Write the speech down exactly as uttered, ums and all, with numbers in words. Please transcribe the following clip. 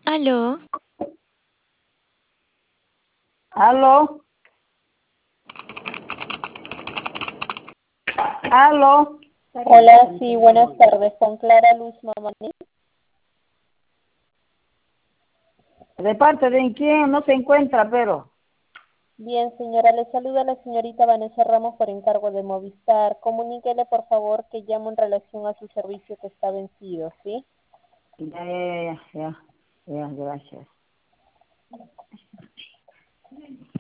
Aló, Aló, aló. Hola, sí, buenas tardes. Con Clara Luz Mamani. ¿De parte de quién? No se encuentra, pero. Bien, señora, le saluda la señorita Vanessa Ramos por encargo de Movistar. Comuníquele, por favor, que llamo en relación a su servicio que está vencido, ¿sí? Ya, ya, ya, ya, ya, ya, gracias.